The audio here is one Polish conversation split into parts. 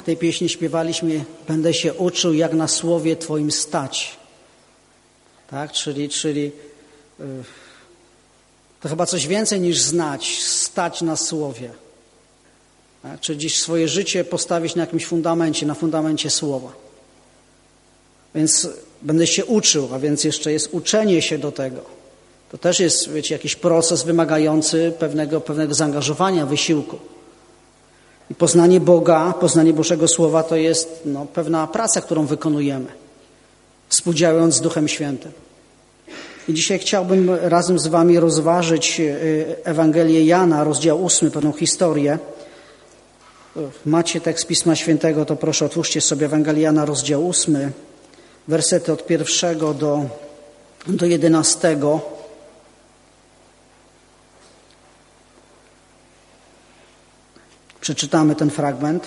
W tej pieśni śpiewaliśmy: będę się uczył, jak na słowie Twoim stać. Tak? Czyli to chyba coś więcej niż znać, stać na słowie. Tak? Czyli dziś swoje życie postawić na jakimś fundamencie, na fundamencie słowa. Więc będę się uczył, a więc jeszcze jest uczenie się do tego. To też jest, wiecie, jakiś proces wymagający pewnego zaangażowania, wysiłku. I poznanie Boga, poznanie Bożego Słowa to jest pewna praca, którą wykonujemy, współdziałając z Duchem Świętym. I dzisiaj chciałbym razem z wami rozważyć Ewangelię Jana, rozdział 8, pewną historię. Macie tekst Pisma Świętego, to proszę otwórzcie sobie Ewangelię Jana, rozdział 8, wersety od 1 do 11. Przeczytamy ten fragment.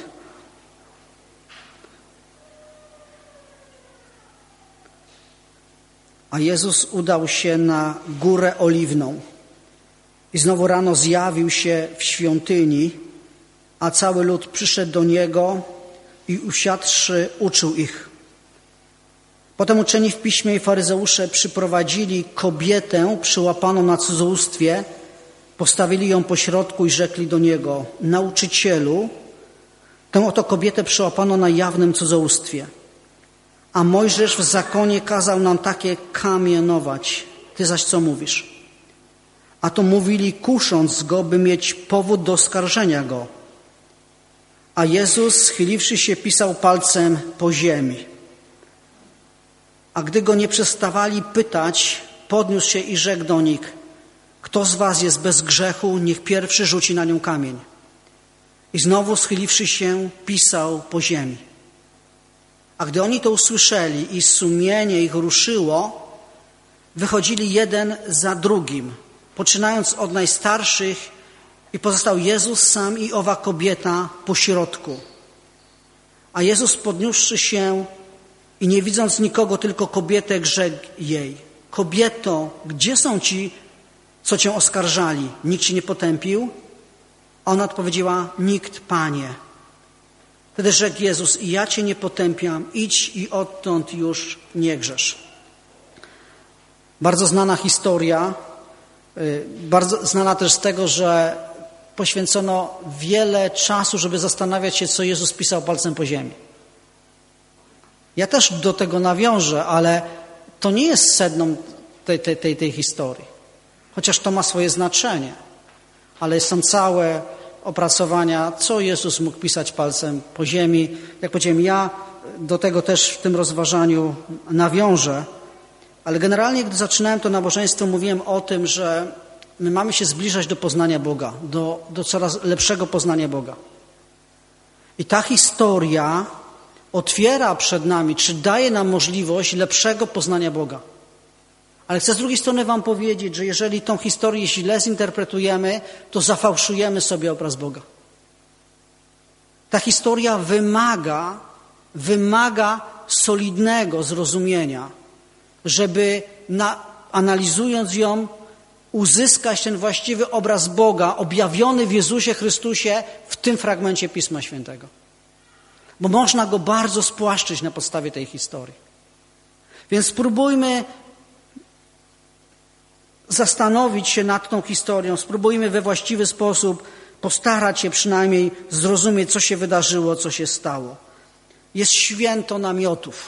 A Jezus udał się na Górę Oliwną i znowu rano zjawił się w świątyni, a cały lud przyszedł do Niego i usiadłszy uczył ich. Potem uczeni w piśmie i faryzeusze przyprowadzili kobietę przyłapaną na cudzołóstwie, postawili ją pośrodku i rzekli do Niego: Nauczycielu, tę oto kobietę przyłapano na jawnym cudzołóstwie. A Mojżesz w zakonie kazał nam takie kamienować. Ty zaś co mówisz? A to mówili, kusząc go, by mieć powód do oskarżenia go. A Jezus, schyliwszy się, pisał palcem po ziemi. A gdy go nie przestawali pytać, podniósł się i rzekł do nich: Kto z was jest bez grzechu, niech pierwszy rzuci na nią kamień. I znowu, schyliwszy się, pisał po ziemi. A gdy oni to usłyszeli i sumienie ich ruszyło, wychodzili jeden za drugim, poczynając od najstarszych, i pozostał Jezus sam i owa kobieta pośrodku. A Jezus, podniósłszy się i nie widząc nikogo, tylko kobietę, rzekł jej: Kobieto, gdzie są ci, co cię oskarżali? Nikt cię nie potępił? A ona odpowiedziała: Nikt, Panie. Wtedy rzekł Jezus: I ja cię nie potępiam, idź i odtąd już nie grzesz. Bardzo znana historia, bardzo znana też z tego, że poświęcono wiele czasu, żeby zastanawiać się, co Jezus pisał palcem po ziemi. Ja też do tego nawiążę, ale to nie jest sedną tej historii. Chociaż to ma swoje znaczenie. Ale są całe opracowania, co Jezus mógł pisać palcem po ziemi. Jak powiedziałem, ja do tego też w tym rozważaniu nawiążę. Ale generalnie, gdy zaczynałem to nabożeństwo, mówiłem o tym, że my mamy się zbliżać do poznania Boga, do coraz lepszego poznania Boga. I ta historia otwiera przed nami, czy daje nam możliwość lepszego poznania Boga. Ale chcę z drugiej strony wam powiedzieć, że jeżeli tą historię źle zinterpretujemy, to zafałszujemy sobie obraz Boga. Ta historia wymaga solidnego zrozumienia, żeby analizując ją, uzyskać ten właściwy obraz Boga objawiony w Jezusie Chrystusie w tym fragmencie Pisma Świętego. Bo można go bardzo spłaszczyć na podstawie tej historii. Więc spróbujmy zastanowić się nad tą historią, spróbujmy we właściwy sposób postarać się przynajmniej zrozumieć, co się wydarzyło, co się stało. Jest święto namiotów.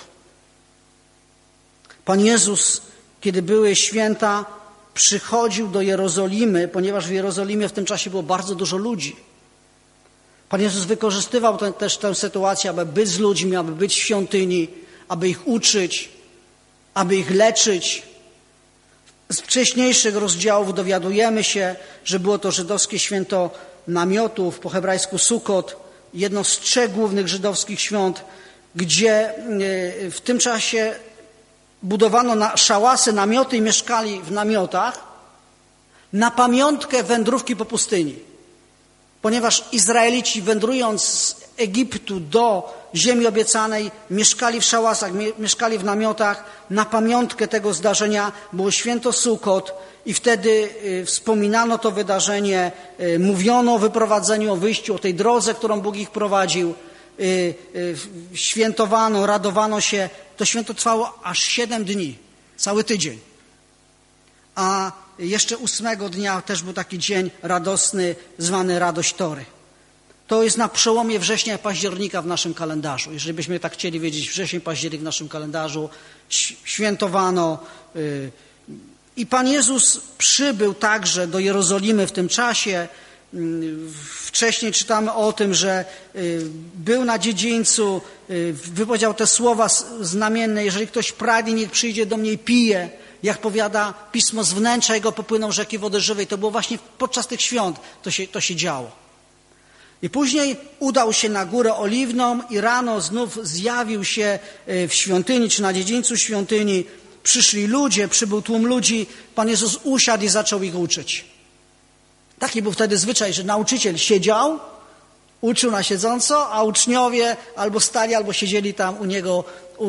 Pan Jezus, kiedy były święta, przychodził do Jerozolimy, ponieważ w Jerozolimie w tym czasie było bardzo dużo ludzi. Pan Jezus wykorzystywał też tę sytuację, aby być z ludźmi, aby być w świątyni, aby ich uczyć, aby ich leczyć. Z wcześniejszych rozdziałów dowiadujemy się, że było to żydowskie święto namiotów, po hebrajsku Sukot, jedno z 3 głównych żydowskich świąt, gdzie w tym czasie budowano szałasy, namioty i mieszkali w namiotach na pamiątkę wędrówki po pustyni. Ponieważ Izraelici, wędrując z Egiptu do ziemi obiecanej, mieszkali w szałasach, mieszkali w namiotach. Na pamiątkę tego zdarzenia było święto Sukot i wtedy wspominano to wydarzenie, mówiono o wyprowadzeniu, o wyjściu, o tej drodze, którą Bóg ich prowadził. świętowano, radowano się. To święto trwało aż 7 dni, cały tydzień. A jeszcze 8 dnia też był taki dzień radosny, zwany Radość Tory. To jest na przełomie września i października w naszym kalendarzu. Jeżeli byśmy tak chcieli wiedzieć, wrzesień, październik w naszym kalendarzu świętowano. I Pan Jezus przybył także do Jerozolimy w tym czasie. Wcześniej czytamy o tym, że był na dziedzińcu, wypowiedział te słowa znamienne: jeżeli ktoś pragnie, niech przyjdzie do mnie i pije. Jak powiada Pismo, z wnętrza jego popłyną rzeki wody żywej. To było właśnie podczas tych świąt to się działo. I później udał się na Górę Oliwną i rano znów zjawił się w świątyni, czy na dziedzińcu świątyni. Przyszli ludzie, przybył tłum ludzi. Pan Jezus usiadł i zaczął ich uczyć. Taki był wtedy zwyczaj, że nauczyciel siedział, uczył na siedząco, a uczniowie albo stali, albo siedzieli tam u niego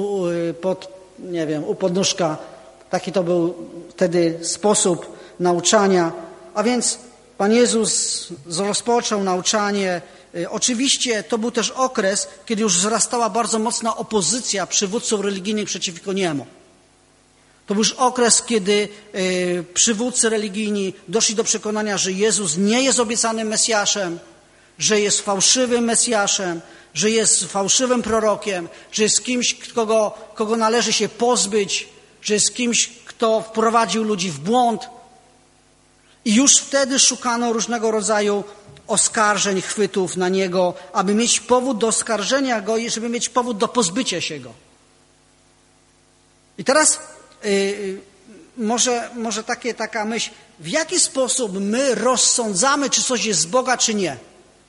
u podnóżka. Taki to był wtedy sposób nauczania. A więc Pan Jezus rozpoczął nauczanie. Oczywiście to był też okres, kiedy już wzrastała bardzo mocna opozycja przywódców religijnych przeciwko Niemu. To był już okres, kiedy przywódcy religijni doszli do przekonania, że Jezus nie jest obiecanym Mesjaszem, że jest fałszywym Mesjaszem, że jest fałszywym prorokiem, że jest kimś, kogo należy się pozbyć, że jest kimś, kto wprowadził ludzi w błąd. I już wtedy szukano różnego rodzaju oskarżeń, chwytów na Niego, aby mieć powód do oskarżenia Go i żeby mieć powód do pozbycia się Go. I teraz może taka myśl, w jaki sposób my rozsądzamy, czy coś jest z Boga, czy nie.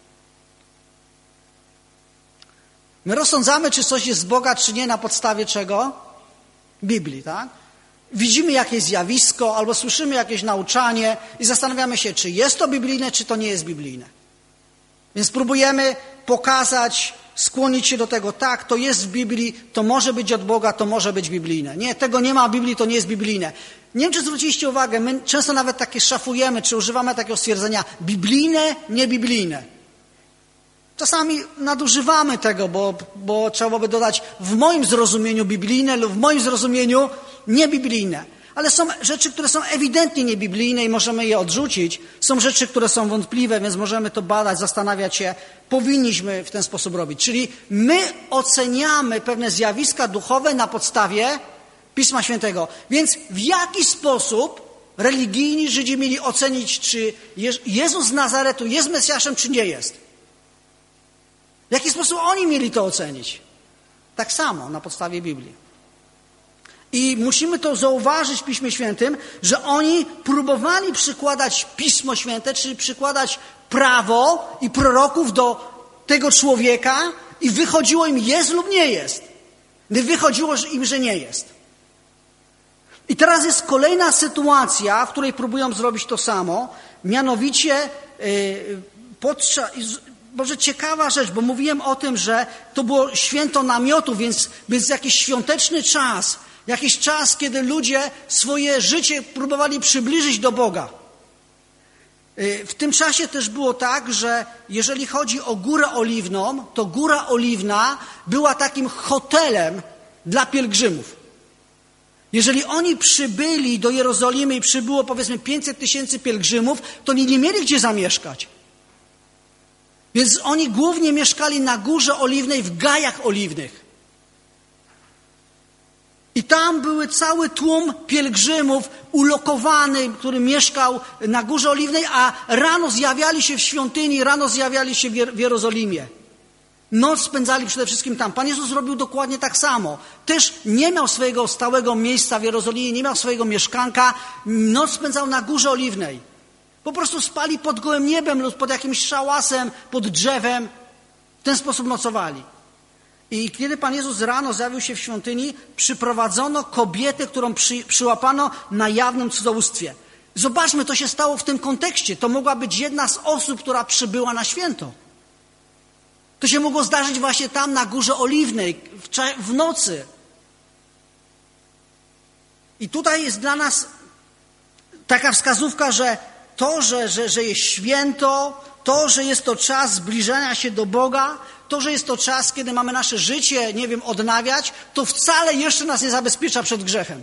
My rozsądzamy, czy coś jest z Boga, czy nie, na podstawie czego? Biblii, tak? Widzimy jakieś zjawisko albo słyszymy jakieś nauczanie i zastanawiamy się, czy jest to biblijne, czy to nie jest biblijne. Więc próbujemy pokazać, skłonić się do tego, tak, to jest w Biblii, to może być od Boga, to może być biblijne. Nie, tego nie ma w Biblii, to nie jest biblijne. Nie wiem, czy zwróciliście uwagę, my często nawet takie szafujemy, czy używamy takiego stwierdzenia biblijne, niebiblijne. Czasami nadużywamy tego, bo trzeba by dodać w moim zrozumieniu biblijne lub w moim zrozumieniu niebiblijne. Ale są rzeczy, które są ewidentnie niebiblijne i możemy je odrzucić. Są rzeczy, które są wątpliwe, więc możemy to badać, zastanawiać się. Powinniśmy w ten sposób robić. Czyli my oceniamy pewne zjawiska duchowe na podstawie Pisma Świętego. Więc w jaki sposób religijni Żydzi mieli ocenić, czy Jezus z Nazaretu jest Mesjaszem, czy nie jest? W jaki sposób oni mieli to ocenić? Tak samo na podstawie Biblii. I musimy to zauważyć w Piśmie Świętym, że oni próbowali przykładać Pismo Święte, czyli przykładać prawo i proroków do tego człowieka i wychodziło im jest lub nie jest. Wychodziło im, że nie jest. I teraz jest kolejna sytuacja, w której próbują zrobić to samo, mianowicie może ciekawa rzecz, bo mówiłem o tym, że to było święto namiotu, więc jakiś świąteczny czas, jakiś czas, kiedy ludzie swoje życie próbowali przybliżyć do Boga. W tym czasie też było tak, że jeżeli chodzi o Górę Oliwną, to Góra Oliwna była takim hotelem dla pielgrzymów. Jeżeli oni przybyli do Jerozolimy i przybyło powiedzmy 500 000 pielgrzymów, to oni nie mieli gdzie zamieszkać. Więc oni głównie mieszkali na Górze Oliwnej, w gajach oliwnych. I tam były cały tłum pielgrzymów ulokowany, który mieszkał na Górze Oliwnej, a rano zjawiali się w świątyni, rano zjawiali się w Jerozolimie. Noc spędzali przede wszystkim tam. Pan Jezus robił dokładnie tak samo. Też nie miał swojego stałego miejsca w Jerozolimie, nie miał swojego mieszkanka. Noc spędzał na Górze Oliwnej. Po prostu spali pod gołym niebem lub pod jakimś szałasem, pod drzewem. W ten sposób nocowali. I kiedy Pan Jezus rano zjawił się w świątyni, przyprowadzono kobietę, którą przyłapano na jawnym cudzołóstwie. Zobaczmy, to się stało w tym kontekście. To mogła być jedna z osób, która przybyła na święto. To się mogło zdarzyć właśnie tam na Górze Oliwnej, w nocy. I tutaj jest dla nas taka wskazówka, że to, że jest święto, to, że jest to czas zbliżania się do Boga, to, że jest to czas, kiedy mamy nasze życie, odnawiać, to wcale jeszcze nas nie zabezpiecza przed grzechem.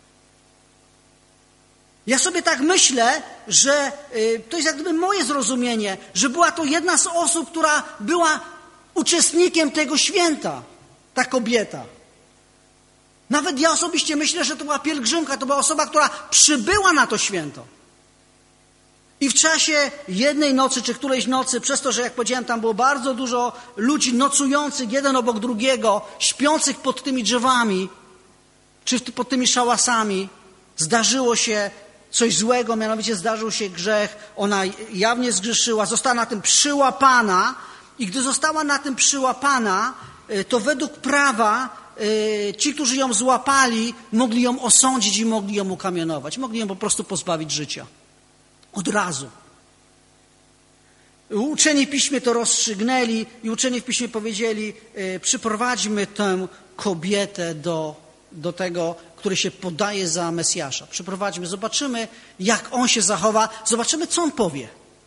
Ja sobie tak myślę, że to jest jak gdyby moje zrozumienie, że była to jedna z osób, która była uczestnikiem tego święta, ta kobieta. Nawet ja osobiście myślę, że to była pielgrzymka, to była osoba, która przybyła na to święto. I w czasie jednej nocy, czy którejś nocy, przez to, że jak powiedziałem, tam było bardzo dużo ludzi nocujących jeden obok drugiego, śpiących pod tymi drzewami, czy pod tymi szałasami, zdarzyło się coś złego, mianowicie zdarzył się grzech, ona jawnie zgrzeszyła, została na tym przyłapana i gdy została na tym przyłapana, to według prawa ci, którzy ją złapali, mogli ją osądzić i mogli ją ukamienować, mogli ją po prostu pozbawić życia. Od razu. Uczeni w Piśmie to rozstrzygnęli i uczeni w Piśmie powiedzieli, przyprowadźmy tę kobietę do tego, który się podaje za Mesjasza. Przyprowadźmy, zobaczymy, jak on się zachowa, zobaczymy, co on powie.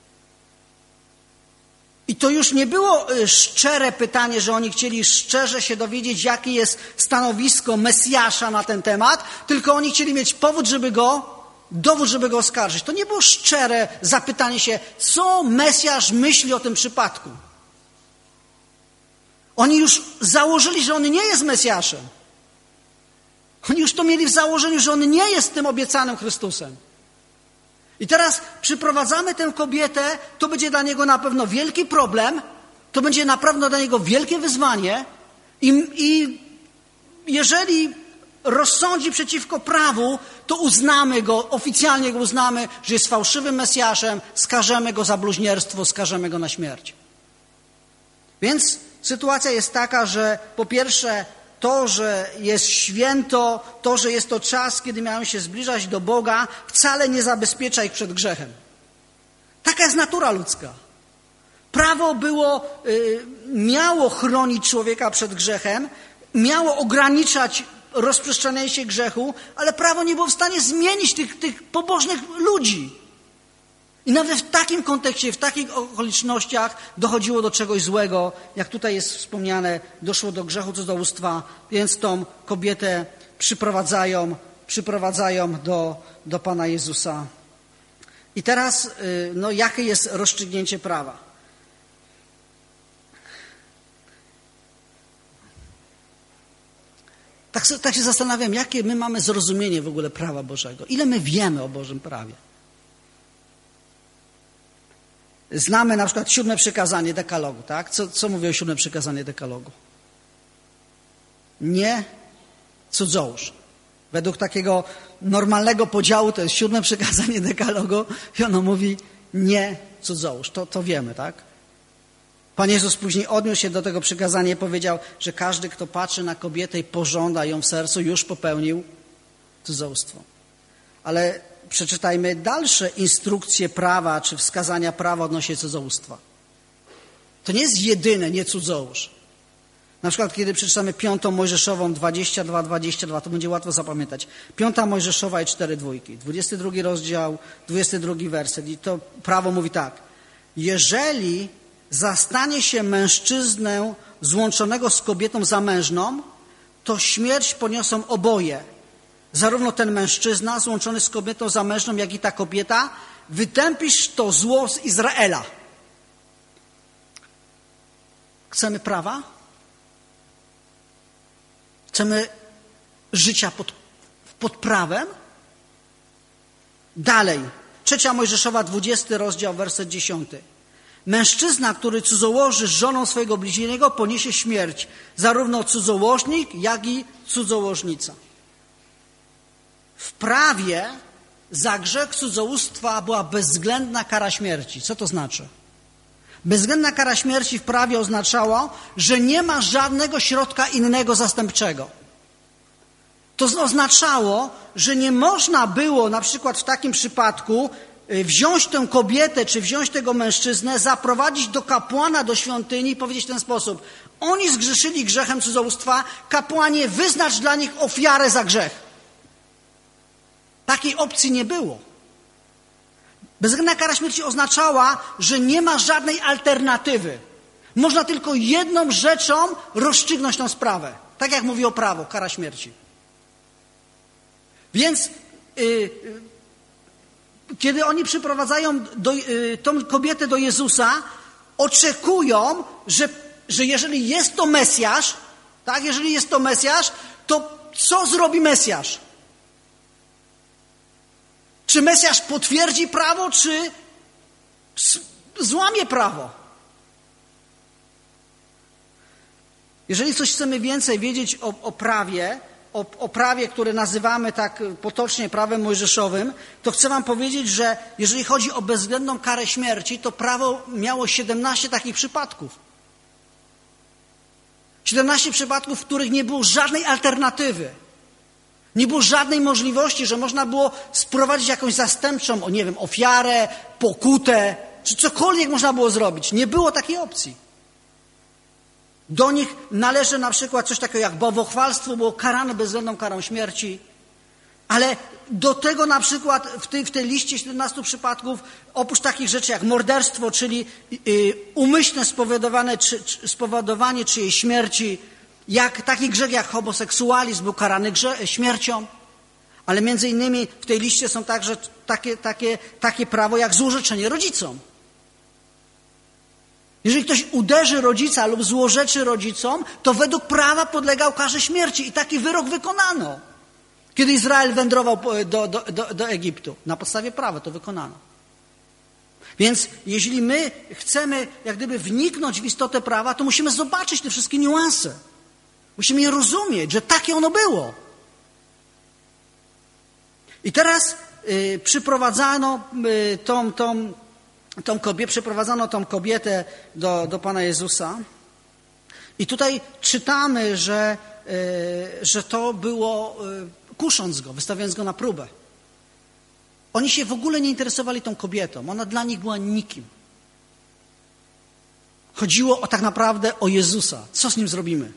I to już nie było szczere pytanie, że oni chcieli szczerze się dowiedzieć, jakie jest stanowisko Mesjasza na ten temat, tylko oni chcieli mieć dowód, żeby go oskarżyć. To nie było szczere zapytanie się, co Mesjasz myśli o tym przypadku. Oni już założyli, że on nie jest Mesjaszem. Oni już to mieli w założeniu, że on nie jest tym obiecanym Chrystusem. I teraz przyprowadzamy tę kobietę, to będzie dla niego na pewno wielki problem, to będzie na pewno dla niego wielkie wyzwanie i jeżeli rozsądzi przeciwko prawu, to uznamy go, oficjalnie go uznamy, że jest fałszywym Mesjaszem, skażemy go za bluźnierstwo, skażemy go na śmierć. Więc sytuacja jest taka, że po pierwsze to, że jest święto, to, że jest to czas, kiedy miałem się zbliżać do Boga, wcale nie zabezpiecza ich przed grzechem. Taka jest natura ludzka. Prawo miało chronić człowieka przed grzechem, miało ograniczać rozprzestrzenianie się grzechu, ale prawo nie było w stanie zmienić tych pobożnych ludzi. I nawet w takim kontekście, w takich okolicznościach dochodziło do czegoś złego, jak tutaj jest wspomniane, doszło do grzechu cudzołóstwa, więc tą kobietę przyprowadzają do Pana Jezusa. I teraz, jakie jest rozstrzygnięcie prawa? Tak się zastanawiam, jakie my mamy zrozumienie w ogóle prawa Bożego. Ile my wiemy o Bożym prawie? Znamy na przykład 7 przykazanie dekalogu, tak? Co mówi o 7 przykazanie dekalogu? Nie cudzołóż. Według takiego normalnego podziału to jest 7 przykazanie dekalogu i ono mówi nie cudzołóż. To wiemy, tak? Pan Jezus później odniósł się do tego przykazania i powiedział, że każdy, kto patrzy na kobietę i pożąda ją w sercu, już popełnił cudzołóstwo. Ale przeczytajmy dalsze instrukcje prawa, czy wskazania prawa odnośnie cudzołóstwa. To nie jest jedyne, nie cudzołóż. Na przykład, kiedy przeczytamy 5 Mojżeszową 22, to będzie łatwo zapamiętać. 5 Mojżeszowa i 4 dwójki. 22 rozdział, 22 werset. I to prawo mówi tak. Jeżeli zastanie się mężczyznę złączonego z kobietą zamężną, to śmierć poniosą oboje. Zarówno ten mężczyzna złączony z kobietą zamężną, jak i ta kobieta, wytępisz to zło z Izraela. Chcemy prawa? Chcemy życia pod prawem? Dalej. 3 Mojżeszowa, 20 rozdział, werset 10. Mężczyzna, który cudzołoży z żoną swojego bliźniego, poniesie śmierć. Zarówno cudzołożnik, jak i cudzołożnica. W prawie za grzech cudzołóstwa była bezwzględna kara śmierci. Co to znaczy? Bezwzględna kara śmierci w prawie oznaczało, że nie ma żadnego środka innego zastępczego. To oznaczało, że nie można było na przykład w takim przypadku wziąć tę kobietę czy wziąć tego mężczyznę, zaprowadzić do kapłana, do świątyni i powiedzieć w ten sposób. Oni zgrzeszyli grzechem cudzołóstwa, kapłanie, wyznacz dla nich ofiarę za grzech. Takiej opcji nie było. Bezwzględna kara śmierci oznaczała, że nie ma żadnej alternatywy. Można tylko jedną rzeczą rozstrzygnąć tą sprawę. Tak jak mówi o prawo, kara śmierci. Więc kiedy oni przyprowadzają tą kobietę do Jezusa, oczekują, że jeżeli jest to Mesjasz, tak, jeżeli jest to Mesjasz, to co zrobi Mesjasz? Czy Mesjasz potwierdzi prawo, czy złamie prawo? Jeżeli coś chcemy więcej wiedzieć o prawie, o prawie, które nazywamy tak potocznie prawem mojżeszowym, to chcę wam powiedzieć, że jeżeli chodzi o bezwzględną karę śmierci, to prawo miało 17 takich przypadków. 17 przypadków, w których nie było żadnej alternatywy. Nie było żadnej możliwości, że można było sprowadzić jakąś zastępczą, ofiarę, pokutę, czy cokolwiek można było zrobić. Nie było takiej opcji. Do nich należy na przykład coś takiego jak bałwochwalstwo, było karane bezwzględną karą śmierci, ale do tego na przykład w tej liście 17 przypadków, oprócz takich rzeczy jak morderstwo, czyli umyślne spowodowanie czyjejś śmierci, jak taki grzech jak homoseksualizm był karany śmiercią, ale między innymi w tej liście są także takie prawo jak złorzeczenie rodzicom. Jeżeli ktoś uderzy rodzica lub złorzeczy rodzicom, to według prawa podlegał karze śmierci i taki wyrok wykonano. Kiedy Izrael wędrował do Egiptu, na podstawie prawa to wykonano. Więc jeśli my chcemy jak gdyby wniknąć w istotę prawa, to musimy zobaczyć te wszystkie niuanse. Musimy je rozumieć, że takie ono było. I teraz przyprowadzano tą kobietę do Pana Jezusa i tutaj czytamy, że to było kusząc go, wystawiając go na próbę. Oni się w ogóle nie interesowali tą kobietą. Ona dla nich była nikim. Chodziło tak naprawdę o Jezusa. Co z Nim zrobimy?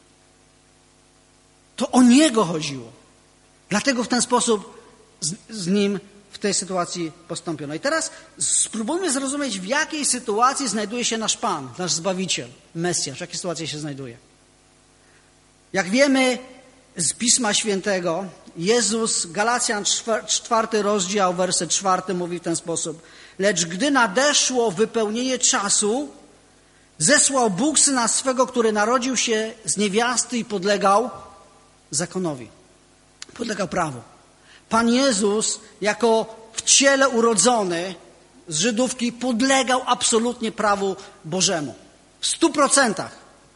To o Niego chodziło. Dlatego w ten sposób z Nim w tej sytuacji postąpiono. I teraz spróbujmy zrozumieć, w jakiej sytuacji znajduje się nasz Pan, nasz Zbawiciel, Mesjasz. W jakiej sytuacji się znajduje. Jak wiemy z Pisma Świętego, Jezus, Galacjan 4 rozdział, werset 4 mówi w ten sposób. Lecz gdy nadeszło wypełnienie czasu, zesłał Bóg Syna swego, który narodził się z niewiasty i podlegał zakonowi. Podlegał prawu. Pan Jezus, jako w ciele urodzony z Żydówki, podlegał absolutnie prawu Bożemu. W 100%.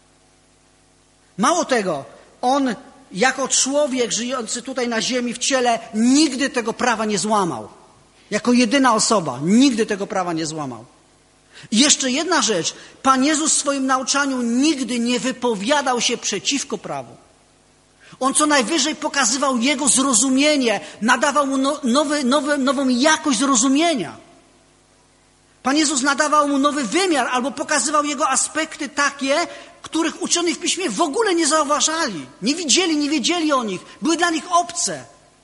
Mało tego, On jako człowiek żyjący tutaj na ziemi w ciele nigdy tego prawa nie złamał. Jako jedyna osoba nigdy tego prawa nie złamał. I jeszcze jedna rzecz. Pan Jezus w swoim nauczaniu nigdy nie wypowiadał się przeciwko prawu. On co najwyżej pokazywał jego zrozumienie, nadawał mu nową jakość zrozumienia. Pan Jezus nadawał mu nowy wymiar albo pokazywał jego aspekty takie, których uczeni w Piśmie w ogóle nie zauważali. Nie widzieli, nie wiedzieli o nich. Były dla nich obce.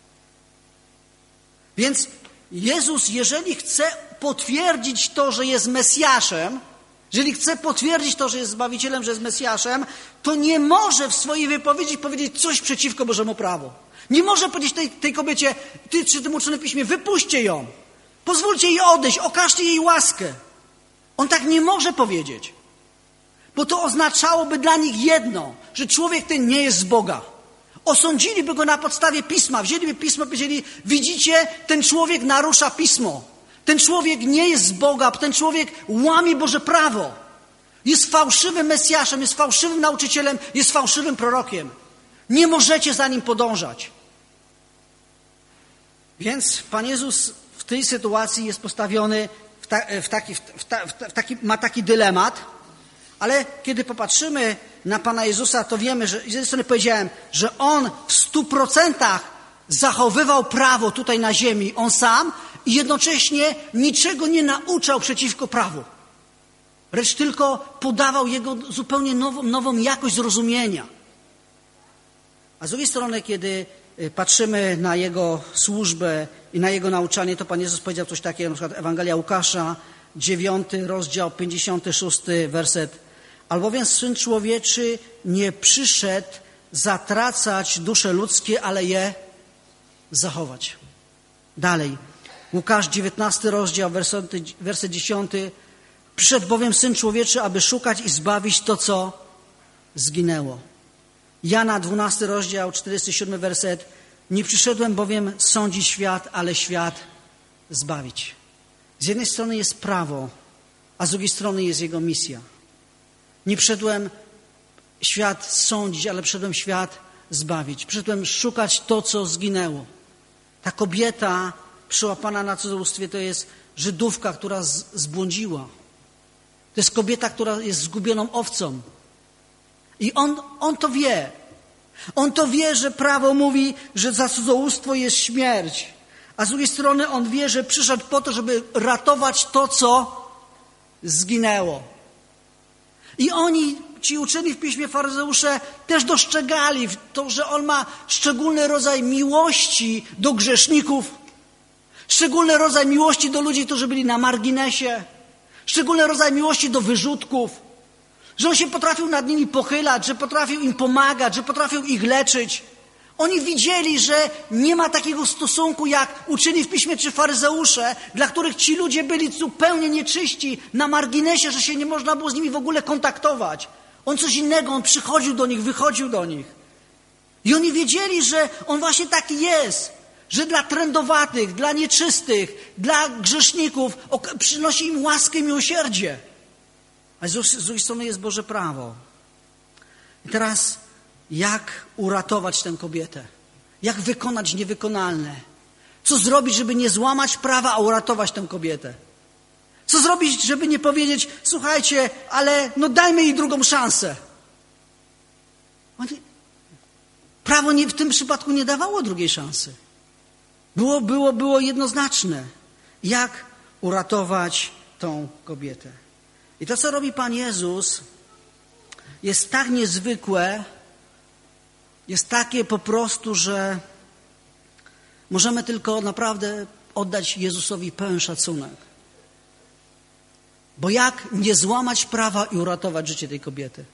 Więc Jezus, jeżeli chce potwierdzić to, że jest Mesjaszem, jeżeli chce potwierdzić to, że jest Zbawicielem, że jest Mesjaszem, to nie może w swojej wypowiedzi powiedzieć coś przeciwko Bożemu prawu. Nie może powiedzieć tej kobiecie, czy tym uczonym w Piśmie, wypuśćcie ją. Pozwólcie jej odejść, okażcie jej łaskę. On tak nie może powiedzieć. Bo to oznaczałoby dla nich jedno, że człowiek ten nie jest z Boga. Osądziliby go na podstawie Pisma. Wzięliby Pismo i powiedzieli, widzicie, ten człowiek narusza Pismo. Ten człowiek nie jest z Boga, ten człowiek łamie Boże prawo. Jest fałszywym Mesjaszem, jest fałszywym nauczycielem, jest fałszywym prorokiem. Nie możecie za nim podążać. Więc Pan Jezus w tej sytuacji jest postawiony ma taki dylemat, ale kiedy popatrzymy na Pana Jezusa, to wiemy, że z jednej strony powiedziałem, że On w 100% zachowywał prawo tutaj na ziemi, On sam, i jednocześnie niczego nie nauczał przeciwko prawu. Lecz tylko podawał jego zupełnie nową jakość zrozumienia. A z drugiej strony, kiedy patrzymy na Jego służbę i na Jego nauczanie, to Pan Jezus powiedział coś takiego, na przykład Ewangelia Łukasza, 9 rozdział, 56 werset. Albowiem Syn Człowieczy nie przyszedł zatracać dusze ludzkie, ale je zachować. Dalej. Łukasz 19 rozdział, werset 10. Przyszedł bowiem Syn Człowieczy, aby szukać i zbawić to, co zginęło. Jana 12 rozdział, 47 werset. Nie przyszedłem bowiem sądzić świat, ale świat zbawić. Z jednej strony jest prawo, a z drugiej strony jest Jego misja. Nie przyszedłem świat sądzić, ale przyszedłem świat zbawić. Przyszedłem szukać to, co zginęło. Ta kobieta przyłapana na cudzołóstwie to jest Żydówka, która zbłądziła. To jest kobieta, która jest zgubioną owcą. I on to wie. On to wie, że prawo mówi, że za cudzołóstwo jest śmierć. A z drugiej strony on wie, że przyszedł po to, żeby ratować to, co zginęło. I oni, ci uczeni w Piśmie faryzeusze, też dostrzegali to, że on ma szczególny rodzaj miłości do grzeszników, szczególny rodzaj miłości do ludzi, którzy byli na marginesie, szczególny rodzaj miłości do wyrzutków, że on się potrafił nad nimi pochylać, że potrafił im pomagać, że potrafił ich leczyć. Oni widzieli, że nie ma takiego stosunku jak uczeni w Piśmie czy faryzeusze, dla których ci ludzie byli zupełnie nieczyści, na marginesie, że się nie można było z nimi w ogóle kontaktować. On coś innego, on przychodził do nich, wychodził do nich. I oni wiedzieli, że on właśnie taki jest, że dla trędowatych, dla nieczystych, dla grzeszników przynosi im łaskę i miłosierdzie. A z drugiej strony jest Boże prawo. I teraz jak uratować tę kobietę? Jak wykonać niewykonalne? Co zrobić, żeby nie złamać prawa, a uratować tę kobietę? Co zrobić, żeby nie powiedzieć, słuchajcie, ale no dajmy jej drugą szansę. Prawo w tym przypadku nie dawało drugiej szansy. Było jednoznaczne. Jak uratować tą kobietę? I to, co robi Pan Jezus, jest tak niezwykłe, jest takie po prostu, że możemy tylko naprawdę oddać Jezusowi pełen szacunek. Bo jak nie złamać prawa i uratować życie tej kobiety?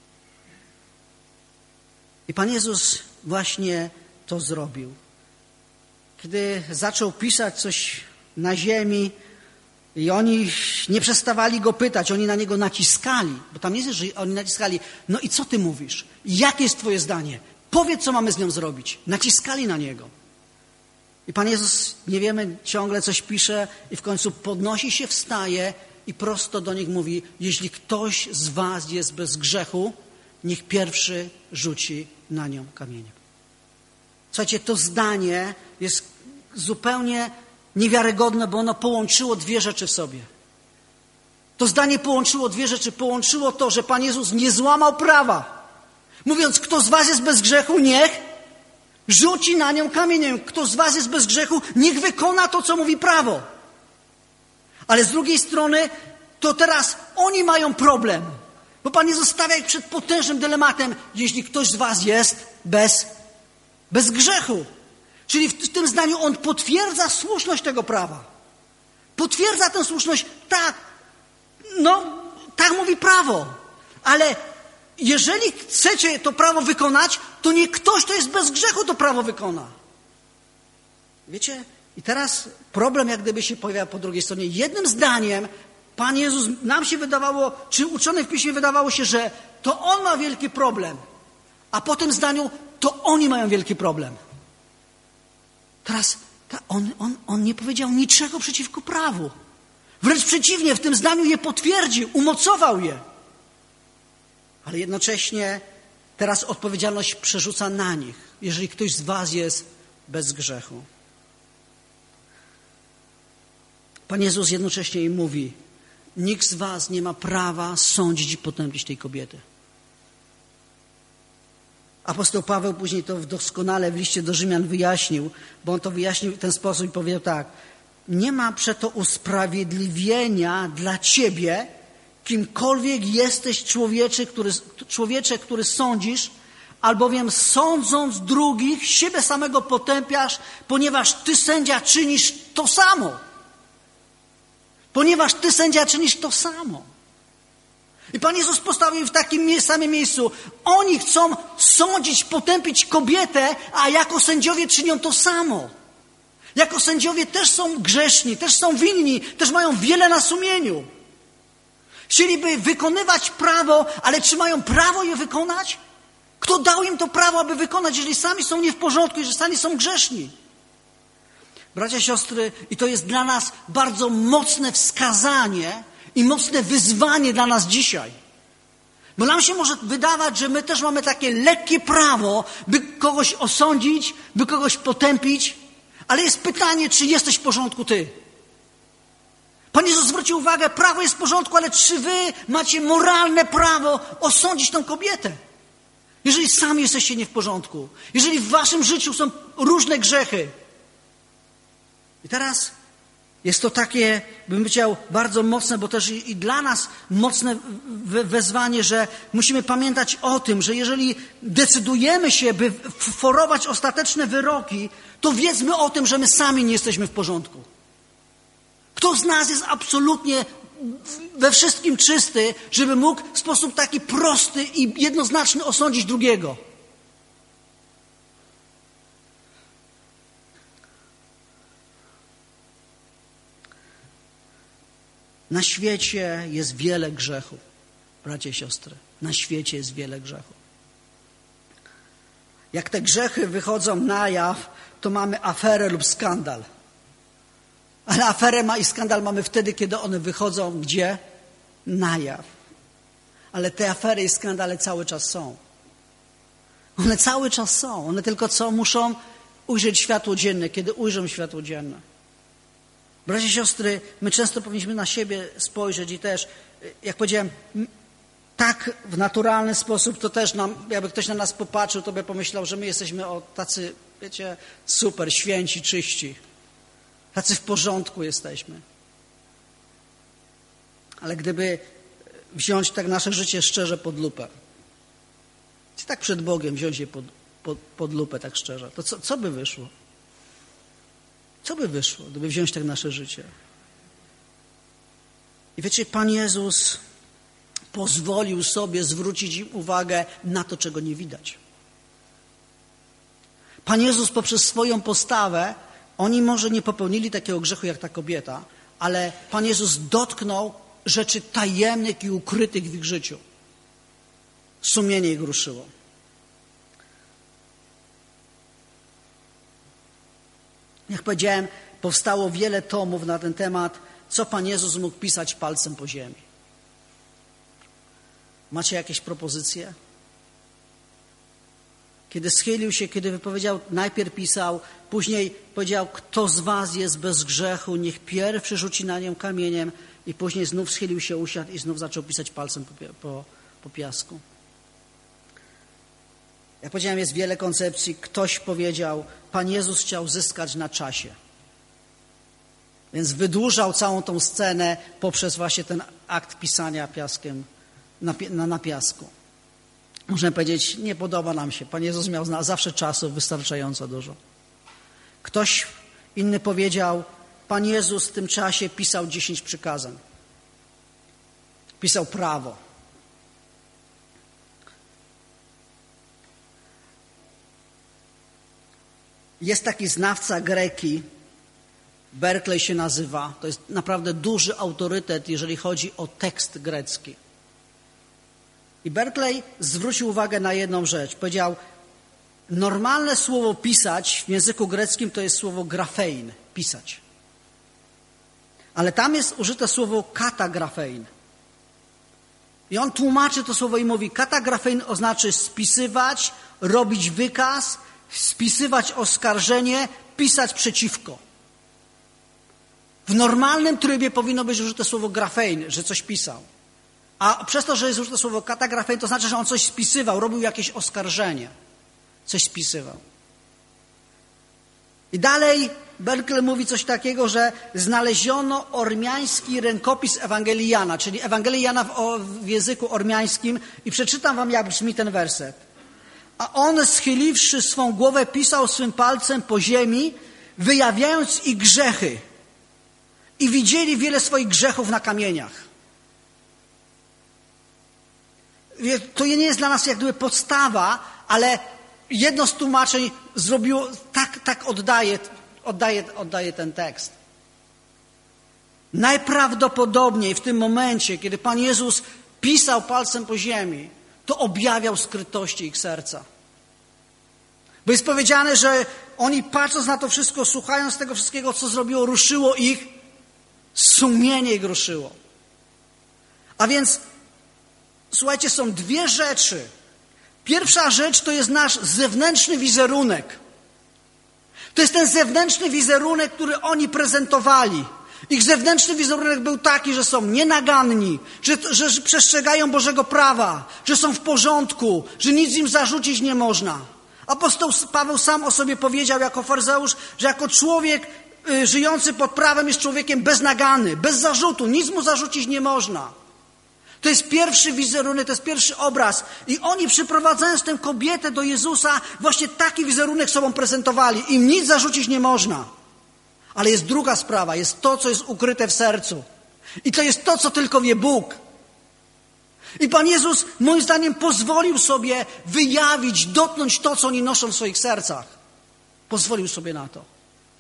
I Pan Jezus właśnie to zrobił. Kiedy zaczął pisać coś na ziemi i oni nie przestawali go pytać, oni na niego naciskali, bo tam jest, że oni naciskali, no i co ty mówisz? Jakie jest twoje zdanie? Powiedz, co mamy z nią zrobić. Naciskali na niego. I Pan Jezus, nie wiemy, ciągle coś pisze i w końcu podnosi się, wstaje i prosto do nich mówi, jeśli ktoś z was jest bez grzechu, niech pierwszy rzuci na nią kamieniem. Słuchajcie, to zdanie jest zupełnie niewiarygodne, bo ono połączyło dwie rzeczy w sobie. To zdanie połączyło dwie rzeczy. Połączyło to, że Pan Jezus nie złamał prawa. Mówiąc, kto z was jest bez grzechu, niech rzuci na nią kamieniem. Kto z was jest bez grzechu, niech wykona to, co mówi prawo. Ale z drugiej strony, to teraz oni mają problem. Bo Pan Jezus stawia ich przed potężnym dylematem. Jeśli ktoś z was jest bez grzechu. Czyli w tym zdaniu on potwierdza słuszność tego prawa. Potwierdza tę słuszność. Tak, tak mówi prawo. Ale jeżeli chcecie to prawo wykonać, to nie ktoś, kto jest bez grzechu, to prawo wykona. Wiecie? I teraz problem jak gdyby się pojawia po drugiej stronie. Jednym zdaniem Pan Jezus, nam się wydawało, czy uczonym w Piśmie wydawało się, że to On ma wielki problem. A po tym zdaniu to oni mają wielki problem. Teraz on nie powiedział niczego przeciwko prawu. Wręcz przeciwnie, w tym zdaniu je potwierdził, umocował je. Ale jednocześnie teraz odpowiedzialność przerzuca na nich, jeżeli ktoś z was jest bez grzechu. Pan Jezus jednocześnie im mówi, nikt z was nie ma prawa sądzić i potępić tej kobiety. Apostoł Paweł później to doskonale w liście do Rzymian wyjaśnił, bo on to wyjaśnił w ten sposób i powiedział tak. Nie ma przeto usprawiedliwienia dla ciebie, kimkolwiek jesteś człowiecze, który sądzisz, albowiem sądząc drugich, siebie samego potępiasz, ponieważ ty, sędzia, czynisz to samo. Ponieważ ty, sędzia, czynisz to samo. I Pan Jezus postawił w takim samym miejscu. Oni chcą sądzić, potępić kobietę, a jako sędziowie czynią to samo. Jako sędziowie też są grzeszni, też są winni, też mają wiele na sumieniu. Chcieliby wykonywać prawo, ale czy mają prawo je wykonać? Kto dał im to prawo, aby wykonać, jeżeli sami są nie w porządku, jeżeli sami są grzeszni? Bracia, siostry, i to jest dla nas bardzo mocne wskazanie i mocne wyzwanie dla nas dzisiaj. Bo nam się może wydawać, że my też mamy takie lekkie prawo, by kogoś osądzić, by kogoś potępić, ale jest pytanie, czy jesteś w porządku ty? Pan Jezus zwrócił uwagę, prawo jest w porządku, ale czy wy macie moralne prawo osądzić tą kobietę? Jeżeli sami jesteście nie w porządku, jeżeli w waszym życiu są różne grzechy. I teraz jest to takie, bym powiedział, bardzo mocne, bo też i dla nas mocne wezwanie, że musimy pamiętać o tym, że jeżeli decydujemy się, by forować ostateczne wyroki, to wiedzmy o tym, że my sami nie jesteśmy w porządku. Kto z nas jest absolutnie we wszystkim czysty, żeby mógł w sposób taki prosty i jednoznaczny osądzić drugiego? Na świecie jest wiele grzechów, bracia i siostry. Na świecie jest wiele grzechów. Jak te grzechy wychodzą na jaw, to mamy aferę lub skandal. Ale aferę i skandal mamy wtedy, kiedy one wychodzą gdzie? Na jaw. Ale te afery i skandale cały czas są. One cały czas są. One tylko co? Muszą ujrzeć światło dzienne. Kiedy ujrzą światło dzienne. Bracia i siostry, my często powinniśmy na siebie spojrzeć i też, jak powiedziałem, tak w naturalny sposób, to też nam, jakby ktoś na nas popatrzył, to by pomyślał, że my jesteśmy tacy, wiecie, super, święci, czyści. Tacy w porządku jesteśmy. Ale gdyby wziąć tak nasze życie szczerze pod lupę, tak przed Bogiem wziąć je pod lupę tak szczerze, to co by wyszło? Co by wyszło, gdyby wziąć tak nasze życie? I wiecie, Pan Jezus pozwolił sobie zwrócić im uwagę na to, czego nie widać. Pan Jezus poprzez swoją postawę, oni może nie popełnili takiego grzechu jak ta kobieta, ale Pan Jezus dotknął rzeczy tajemnych i ukrytych w ich życiu. Sumienie ich ruszyło. Jak powiedziałem, powstało wiele tomów na ten temat, co Pan Jezus mógł pisać palcem po ziemi. Macie jakieś propozycje? Kiedy schylił się, kiedy wypowiedział, najpierw pisał, później powiedział, kto z was jest bez grzechu, niech pierwszy rzuci na nią kamieniem, i później znów schylił się, usiadł i znów zaczął pisać palcem po piasku. Jak powiedziałem, jest wiele koncepcji. Ktoś powiedział, Pan Jezus chciał zyskać na czasie. Więc wydłużał całą tą scenę poprzez właśnie ten akt pisania piaskiem na piasku. Można powiedzieć, nie podoba nam się. Pan Jezus miał zawsze czasu wystarczająco dużo. Ktoś inny powiedział, Pan Jezus w tym czasie pisał 10 przykazań. Pisał prawo. Jest taki znawca greki, Berkeley się nazywa, to jest naprawdę duży autorytet, jeżeli chodzi o tekst grecki. I Berkeley zwrócił uwagę na jedną rzecz. Powiedział, normalne słowo pisać w języku greckim to jest słowo grafein, pisać. Ale tam jest użyte słowo katagrafein. I on tłumaczy to słowo i mówi, katagrafein oznacza spisywać, robić wykaz, spisywać oskarżenie, pisać przeciwko. W normalnym trybie powinno być użyte słowo grafein, że coś pisał. A przez to, że jest użyte słowo katagrafein, to znaczy, że on coś spisywał, robił jakieś oskarżenie. Coś spisywał. I dalej Berkeley mówi coś takiego, że znaleziono ormiański rękopis Ewangelii Jana, czyli Ewangelii Jana w języku ormiańskim, i przeczytam wam, jak brzmi ten werset. A on, schyliwszy swą głowę, pisał swym palcem po ziemi, wyjawiając ich grzechy. I widzieli wiele swoich grzechów na kamieniach. to nie jest dla nas jak gdyby podstawa, ale jedno z tłumaczeń zrobiło, tak oddaje ten tekst. Najprawdopodobniej w tym momencie, kiedy Pan Jezus pisał palcem po ziemi, to objawiał skrytości ich serca. Bo jest powiedziane, że oni patrząc na to wszystko, słuchając tego wszystkiego, co zrobiło, ruszyło ich, sumienie ich ruszyło. A więc, słuchajcie, są dwie rzeczy. Pierwsza rzecz to jest nasz zewnętrzny wizerunek. To jest ten zewnętrzny wizerunek, który oni prezentowali. Ich zewnętrzny wizerunek był taki, że są nienaganni, że przestrzegają Bożego prawa, że są w porządku, że nic im zarzucić nie można. Apostoł Paweł sam o sobie powiedział jako faryzeusz, że jako człowiek żyjący pod prawem jest człowiekiem beznagany, bez zarzutu, nic mu zarzucić nie można. To jest pierwszy wizerunek, to jest pierwszy obraz. I oni przyprowadzając tę kobietę do Jezusa, właśnie taki wizerunek sobą prezentowali. Im nic zarzucić nie można. Ale jest druga sprawa, jest to, co jest ukryte w sercu. I to jest to, co tylko wie Bóg. I Pan Jezus, moim zdaniem, pozwolił sobie wyjawić, dotknąć to, co oni noszą w swoich sercach. Pozwolił sobie na to.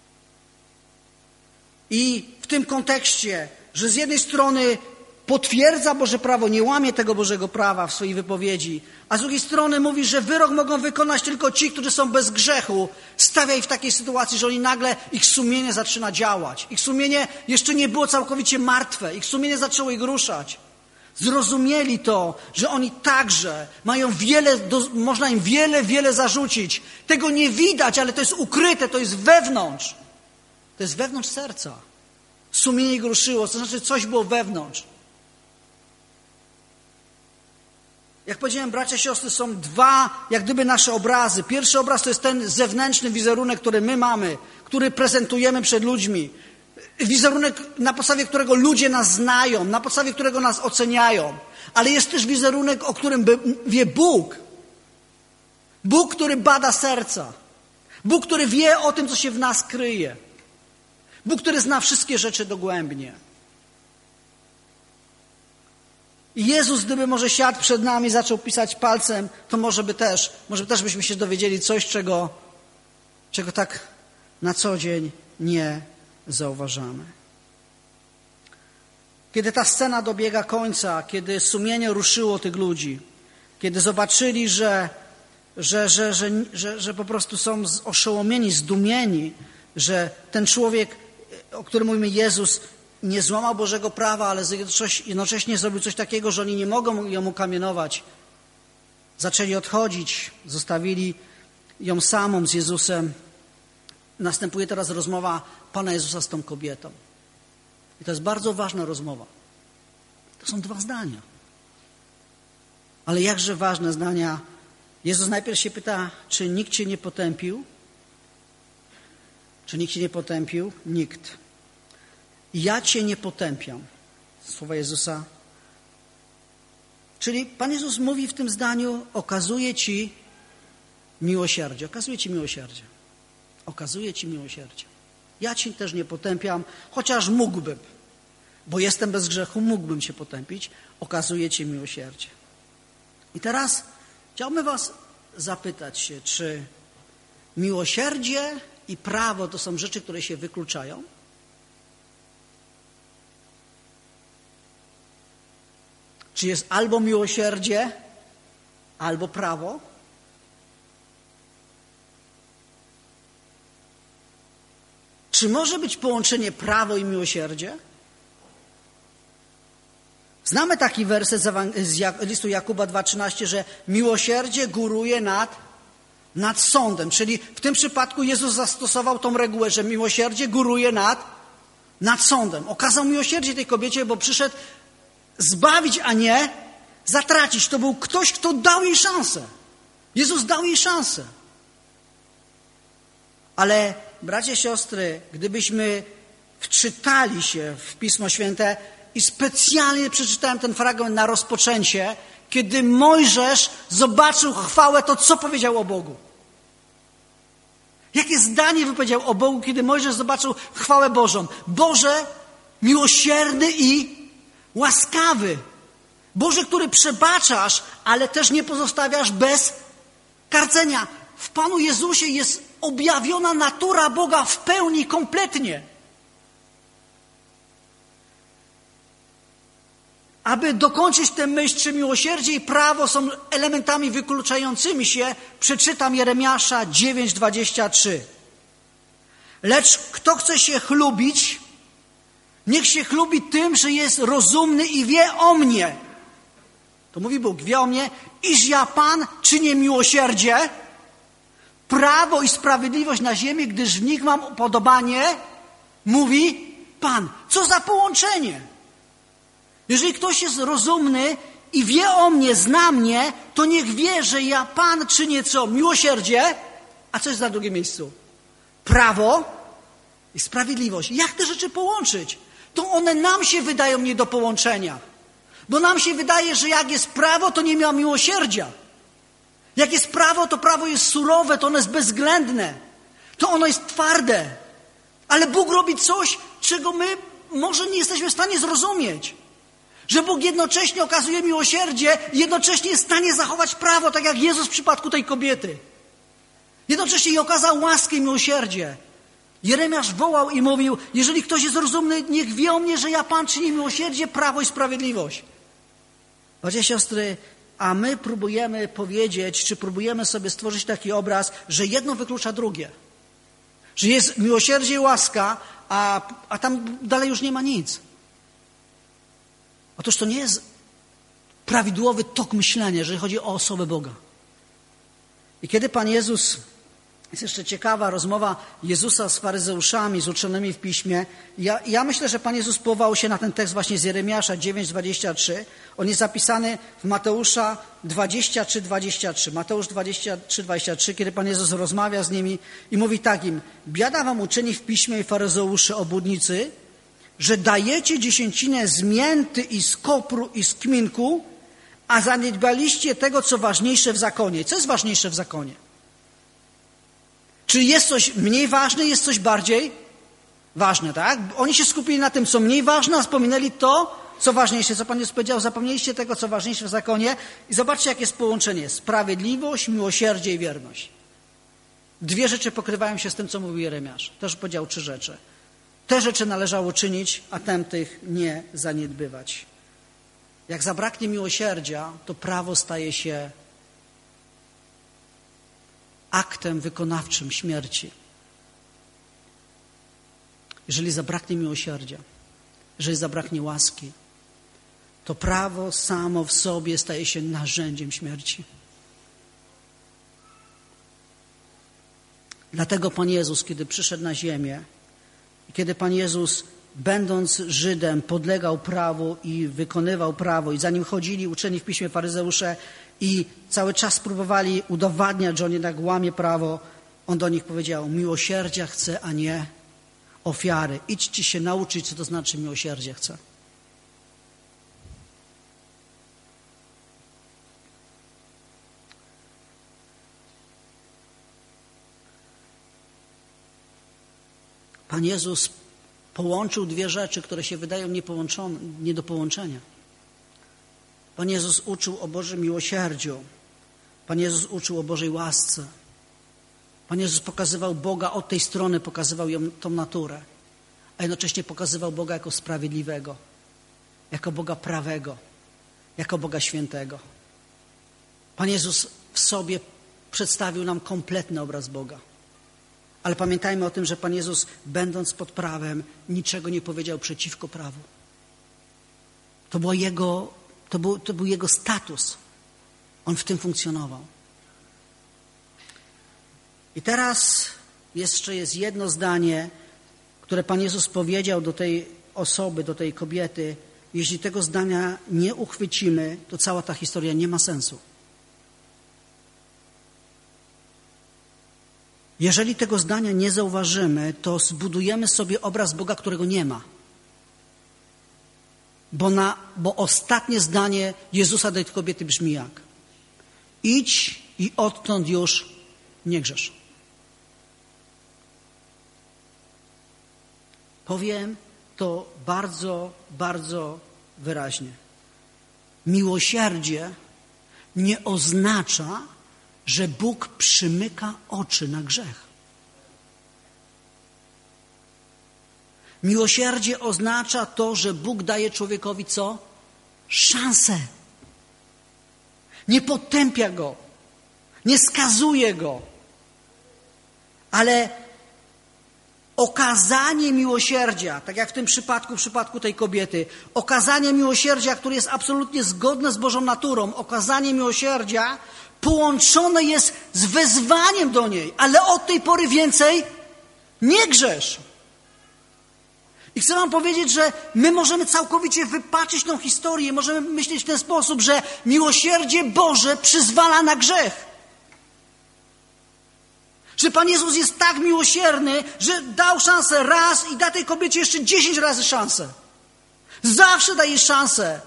I w tym kontekście, że z jednej strony potwierdza Boże prawo, nie łamie tego Bożego prawa w swojej wypowiedzi, a z drugiej strony mówi, że wyrok mogą wykonać tylko ci, którzy są bez grzechu, stawia ich w takiej sytuacji, że oni nagle, ich sumienie zaczyna działać. Ich sumienie jeszcze nie było całkowicie martwe, ich sumienie zaczęło ich ruszać. Zrozumieli to, że oni także mają można im wiele zarzucić. Tego nie widać, ale to jest ukryte, to jest wewnątrz. To jest wewnątrz serca. Sumienie ich ruszyło, to znaczy coś było wewnątrz. Jak powiedziałem, bracia, siostry, są dwa, jak gdyby nasze obrazy. Pierwszy obraz to jest ten zewnętrzny wizerunek, który my mamy, który prezentujemy przed ludźmi. Wizerunek, na podstawie którego ludzie nas znają, na podstawie którego nas oceniają. Ale jest też wizerunek, o którym wie Bóg. Bóg, który bada serca. Bóg, który wie o tym, co się w nas kryje. Bóg, który zna wszystkie rzeczy dogłębnie. I Jezus, gdyby może siadł przed nami, zaczął pisać palcem, to może też byśmy się dowiedzieli coś, czego tak na co dzień nie zauważamy. Kiedy ta scena dobiega końca, kiedy sumienie ruszyło tych ludzi, kiedy zobaczyli, że po prostu są oszołomieni, zdumieni, że ten człowiek, o którym mówimy Jezus, nie złamał Bożego prawa, ale jednocześnie zrobił coś takiego, że oni nie mogą ją kamienować. Zaczęli odchodzić, zostawili ją samą z Jezusem. Następuje teraz rozmowa Pana Jezusa z tą kobietą. I to jest bardzo ważna rozmowa. To są dwa zdania. Ale jakże ważne zdania. Jezus najpierw się pyta, czy nikt cię nie potępił? Czy nikt cię nie potępił? Nikt. Ja cię nie potępiam. Słowa Jezusa. Czyli Pan Jezus mówi w tym zdaniu, okazuje ci miłosierdzie. Okazuje ci miłosierdzie. Okazuje ci miłosierdzie. Ja cię też nie potępiam, chociaż mógłbym, bo jestem bez grzechu, mógłbym cię potępić. Okazuje ci miłosierdzie. I teraz chciałbym was zapytać się, czy miłosierdzie i prawo to są rzeczy, które się wykluczają? Czy jest albo miłosierdzie, albo prawo? Czy może być połączenie prawo i miłosierdzie? Znamy taki werset z listu Jakuba 2,13, że miłosierdzie góruje nad sądem. Czyli w tym przypadku Jezus zastosował tą regułę, że miłosierdzie góruje nad sądem. Okazał miłosierdzie tej kobiecie, bo przyszedł zbawić, a nie zatracić. To był ktoś, kto dał jej szansę. Jezus dał jej szansę. Ale bracia, siostry, gdybyśmy wczytali się w Pismo Święte i specjalnie przeczytałem ten fragment na rozpoczęcie, kiedy Mojżesz zobaczył chwałę, to co powiedział o Bogu? Jakie zdanie wypowiedział o Bogu, kiedy Mojżesz zobaczył chwałę Bożą? Boże, miłosierny i łaskawy. Boże, który przebaczasz, ale też nie pozostawiasz bez karcenia. W Panu Jezusie jest objawiona natura Boga w pełni, kompletnie. Aby dokończyć tę myśl, czy miłosierdzie i prawo są elementami wykluczającymi się, przeczytam Jeremiasza 9:23. Lecz kto chce się chlubić, niech się chlubi tym, że jest rozumny i wie o mnie. To mówi Bóg, wie o mnie, iż ja, Pan, czynię miłosierdzie, prawo i sprawiedliwość na ziemi, gdyż w nich mam upodobanie, mówi Pan. Co za połączenie! Jeżeli ktoś jest rozumny i wie o mnie, zna mnie, to niech wie, że ja, Pan, czynię co? Miłosierdzie. A co jest na drugim miejscu? Prawo i sprawiedliwość. Jak te rzeczy połączyć? To one nam się wydają nie do połączenia. Bo nam się wydaje, że jak jest prawo, to nie ma miłosierdzia. Jak jest prawo, to prawo jest surowe, to ono jest bezwzględne. To ono jest twarde. Ale Bóg robi coś, czego my może nie jesteśmy w stanie zrozumieć. Że Bóg jednocześnie okazuje miłosierdzie i jednocześnie jest w stanie zachować prawo, tak jak Jezus w przypadku tej kobiety. Jednocześnie jej okazał łaskę i miłosierdzie. Jeremiasz wołał i mówił, jeżeli ktoś jest rozumny, niech wie o mnie, że ja, Pan, czynię miłosierdzie, prawo i sprawiedliwość. Bracia, siostry, a my próbujemy powiedzieć, czy próbujemy sobie stworzyć taki obraz, że jedno wyklucza drugie. Że jest miłosierdzie i łaska, a tam dalej już nie ma nic. Otóż to nie jest prawidłowy tok myślenia, jeżeli chodzi o osobę Boga. I kiedy Pan Jezus, jest jeszcze ciekawa rozmowa Jezusa z faryzeuszami, z uczonymi w piśmie. Ja myślę, że Pan Jezus powołał się na ten tekst właśnie z Jeremiasza 9:23. On jest zapisany w Mateusza 23:23. Mateusz 23:23, kiedy Pan Jezus rozmawia z nimi i mówi tak im: biada wam uczeni w piśmie i faryzeusze obłudnicy, że dajecie dziesięcinę z mięty i z kopru i z kminku, a zaniedbaliście tego, co ważniejsze w zakonie. Co jest ważniejsze w zakonie? Czy jest coś mniej ważne, jest coś bardziej ważne, tak? Oni się skupili na tym, co mniej ważne, a wspominali to, co ważniejsze. Co Pan Jezus powiedział, zapomnieliście tego, co ważniejsze w zakonie. I zobaczcie, jakie jest połączenie. Sprawiedliwość, miłosierdzie i wierność. Dwie rzeczy pokrywają się z tym, co mówił Jeremiasz. Też powiedział 3 rzeczy. Te rzeczy należało czynić, a tamtych nie zaniedbywać. Jak zabraknie miłosierdzia, to prawo staje się aktem wykonawczym śmierci. Jeżeli zabraknie miłosierdzia, jeżeli zabraknie łaski, to prawo samo w sobie staje się narzędziem śmierci. Dlatego Pan Jezus, kiedy przyszedł na ziemię, kiedy Pan Jezus, będąc Żydem, podlegał prawu i wykonywał prawo, i za nim chodzili uczeni w piśmie faryzeusze i cały czas próbowali udowadniać, że on jednak łamie prawo, on do nich powiedział: miłosierdzia chcę, a nie ofiary. Idźcie się nauczyć, co to znaczy miłosierdzie chcę. Pan Jezus połączył dwie rzeczy, które się wydają nie do połączenia. Pan Jezus uczył o Bożym miłosierdziu. Pan Jezus uczył o Bożej łasce. Pan Jezus pokazywał Boga od tej strony, pokazywał tą naturę, a jednocześnie pokazywał Boga jako sprawiedliwego, jako Boga prawego, jako Boga świętego. Pan Jezus w sobie przedstawił nam kompletny obraz Boga. Ale pamiętajmy o tym, że Pan Jezus, będąc pod prawem, niczego nie powiedział przeciwko prawu. To był Jego status. On w tym funkcjonował. I teraz jeszcze jest jedno zdanie, które Pan Jezus powiedział do tej osoby, do tej kobiety. Jeśli tego zdania nie uchwycimy, to cała ta historia nie ma sensu. Jeżeli tego zdania nie zauważymy, to zbudujemy sobie obraz Boga, którego nie ma. Bo ostatnie zdanie Jezusa do tej kobiety brzmi jak? Idź i odtąd już nie grzesz. Powiem to bardzo, bardzo wyraźnie. Miłosierdzie nie oznacza, że Bóg przymyka oczy na grzech. Miłosierdzie oznacza to, że Bóg daje człowiekowi co? Szansę. Nie potępia go, nie skazuje go, ale okazanie miłosierdzia, tak jak w tym przypadku, w przypadku tej kobiety, okazanie miłosierdzia, które jest absolutnie zgodne z Bożą naturą, okazanie miłosierdzia połączone jest z wezwaniem do niej, ale od tej pory więcej nie grzesz. I chcę wam powiedzieć, że my możemy całkowicie wypaczyć tą historię, możemy myśleć w ten sposób, że miłosierdzie Boże przyzwala na grzech. Że Pan Jezus jest tak miłosierny, że dał szansę raz i da tej kobiecie jeszcze 10 razy szansę. Zawsze daje szansę.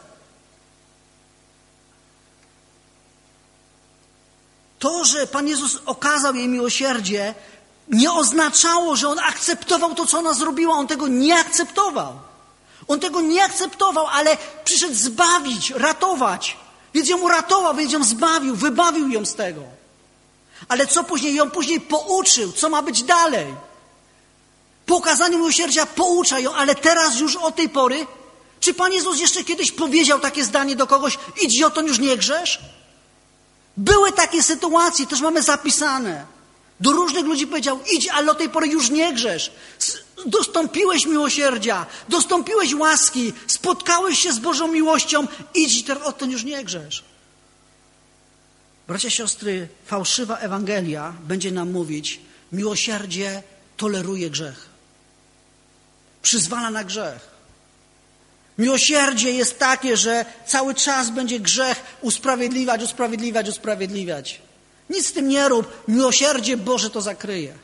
To, że Pan Jezus okazał jej miłosierdzie, nie oznaczało, że On akceptował to, co ona zrobiła. On tego nie akceptował. On tego nie akceptował, ale przyszedł zbawić, ratować. Więc ją uratował, więc ją zbawił, wybawił ją z tego. Ale co później? Ją później pouczył, co ma być dalej. Po okazaniu miłosierdzia poucza ją, ale teraz już od tej pory, czy Pan Jezus jeszcze kiedyś powiedział takie zdanie do kogoś: idź, już nie grzesz? Były takie sytuacje, też mamy zapisane. Do różnych ludzi powiedział: idź, ale od tej pory już nie grzesz. Dostąpiłeś miłosierdzia, dostąpiłeś łaski, spotkałeś się z Bożą miłością, idź, odtąd już nie grzesz. Bracia, siostry, fałszywa Ewangelia będzie nam mówić: miłosierdzie toleruje grzech. Przyzwala na grzech. Miłosierdzie jest takie, że cały czas będzie grzech usprawiedliwiać. Nic z tym nie rób. Miłosierdzie Boże to zakryje.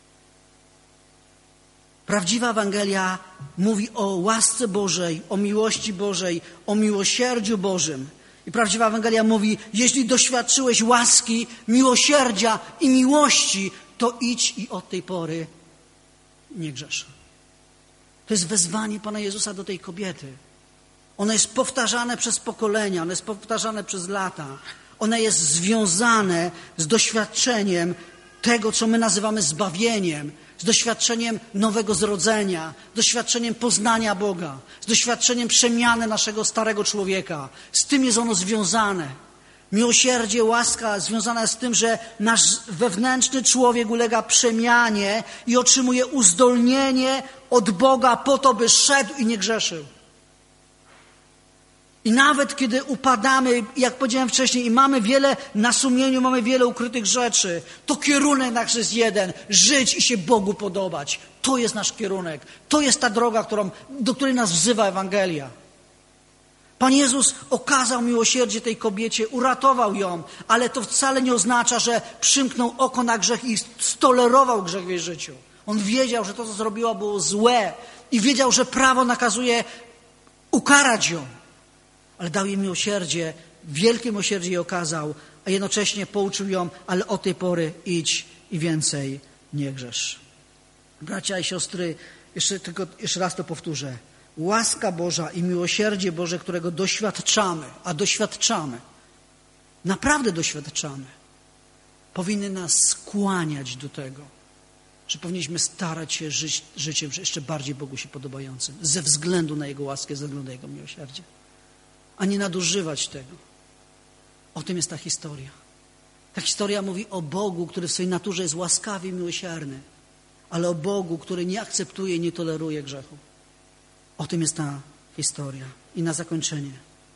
Prawdziwa Ewangelia mówi o łasce Bożej, o miłości Bożej, o miłosierdziu Bożym. I prawdziwa Ewangelia mówi: jeśli doświadczyłeś łaski, miłosierdzia i miłości, to idź i od tej pory nie grzesz. To jest wezwanie Pana Jezusa do tej kobiety. Ono jest powtarzane przez pokolenia, ono jest powtarzane przez lata. Ono jest związane z doświadczeniem tego, co my nazywamy zbawieniem, z doświadczeniem nowego zrodzenia, doświadczeniem poznania Boga, z doświadczeniem przemiany naszego starego człowieka. Z tym jest ono związane. Miłosierdzie, łaska związana jest z tym, że nasz wewnętrzny człowiek ulega przemianie i otrzymuje uzdolnienie od Boga po to, by szedł i nie grzeszył. I nawet kiedy upadamy, jak powiedziałem wcześniej, i mamy wiele na sumieniu, mamy wiele ukrytych rzeczy, to kierunek nasz jest jeden: żyć i się Bogu podobać. To jest nasz kierunek. To jest ta droga, do której nas wzywa Ewangelia. Pan Jezus okazał miłosierdzie tej kobiecie, uratował ją, ale to wcale nie oznacza, że przymknął oko na grzech i stolerował grzech w jej życiu. On wiedział, że to, co zrobiła, było złe i wiedział, że prawo nakazuje ukarać ją. Ale dał jej miłosierdzie, wielkie miłosierdzie jej okazał, a jednocześnie pouczył ją: ale od tej idź i więcej nie grzesz. Bracia i siostry, jeszcze raz to powtórzę. Łaska Boża i miłosierdzie Boże, którego doświadczamy, naprawdę doświadczamy, powinny nas skłaniać do tego, że powinniśmy starać się żyć życiem jeszcze bardziej Bogu się podobającym, ze względu na Jego łaskę, ze względu na Jego miłosierdzie, a nie nadużywać tego. O tym jest ta historia. Ta historia mówi o Bogu, który w swojej naturze jest łaskawy i miłosierny, ale o Bogu, który nie akceptuje i nie toleruje grzechu. O tym jest ta historia. I na zakończenie.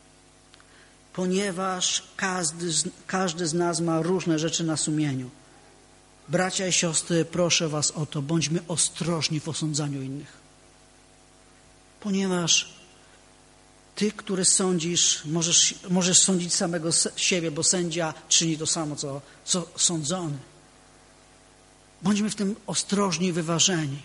Ponieważ każdy z nas ma różne rzeczy na sumieniu. Bracia i siostry, proszę was o to, bądźmy ostrożni w osądzaniu innych. Ponieważ ty, który sądzisz, możesz sądzić samego siebie, bo sędzia czyni to samo, co sądzony. Bądźmy w tym ostrożni i wyważeni.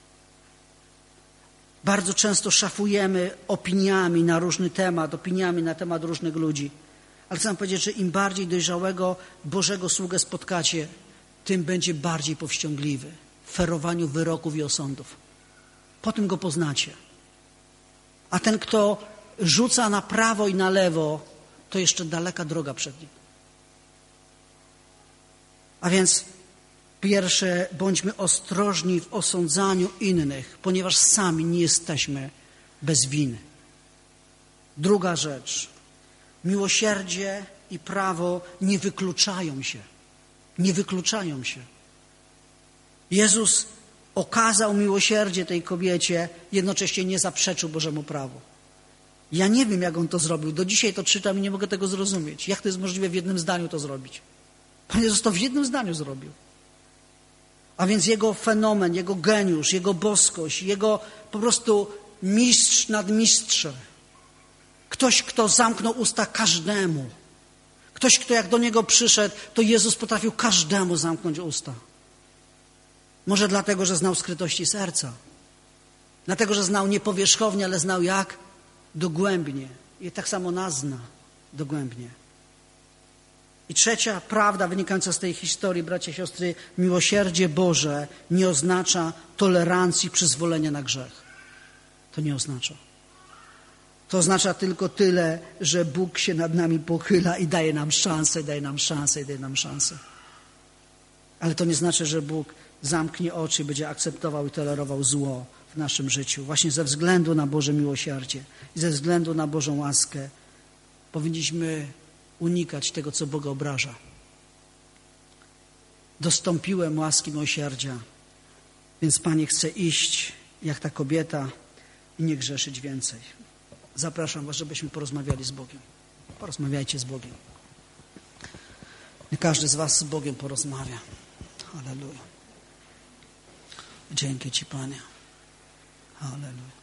Bardzo często szafujemy opiniami na różny temat, opiniami na temat różnych ludzi. Ale chcę wam powiedzieć, że im bardziej dojrzałego Bożego sługę spotkacie, tym będzie bardziej powściągliwy w ferowaniu wyroków i osądów. Potem go poznacie. A ten, kto rzuca na prawo i na lewo, to jeszcze daleka droga przed nim. A więc pierwsze, bądźmy ostrożni w osądzaniu innych, ponieważ sami nie jesteśmy bez winy. Druga rzecz, miłosierdzie i prawo nie wykluczają się. Nie wykluczają się. Jezus okazał miłosierdzie tej kobiecie, jednocześnie nie zaprzeczył Bożemu prawu. Ja nie wiem, jak On to zrobił. Do dzisiaj to czytam i nie mogę tego zrozumieć. Jak to jest możliwe w jednym zdaniu to zrobić? Pan Jezus to w jednym zdaniu zrobił. A więc Jego fenomen, Jego geniusz, Jego boskość, Jego po prostu mistrz nad mistrzem. Ktoś, kto zamknął usta każdemu. Ktoś, kto jak do Niego przyszedł, to Jezus potrafił każdemu zamknąć usta. Może dlatego, że znał skrytości serca. Dlatego, że znał nie powierzchownie, ale znał jak? Dogłębnie. I tak samo nas zna dogłębnie. I trzecia prawda wynikająca z tej historii, bracia i siostry, miłosierdzie Boże nie oznacza tolerancji, przyzwolenia na grzech. To nie oznacza. To oznacza tylko tyle, że Bóg się nad nami pochyla i daje nam szansę, daje nam szansę i daje nam szansę. Ale to nie znaczy, że Bóg zamknie oczy i będzie akceptował i tolerował zło w naszym życiu. Właśnie ze względu na Boże miłosierdzie i ze względu na Bożą łaskę powinniśmy unikać tego, co Boga obraża. Dostąpiłem łaski miłosierdzia, więc Panie, chcę iść jak ta kobieta i nie grzeszyć więcej. Zapraszam Was, żebyśmy porozmawiali z Bogiem. Porozmawiajcie z Bogiem. Nie każdy z Was z Bogiem porozmawia. Halleluja. Dzięki Ci, Panie. Halleluja.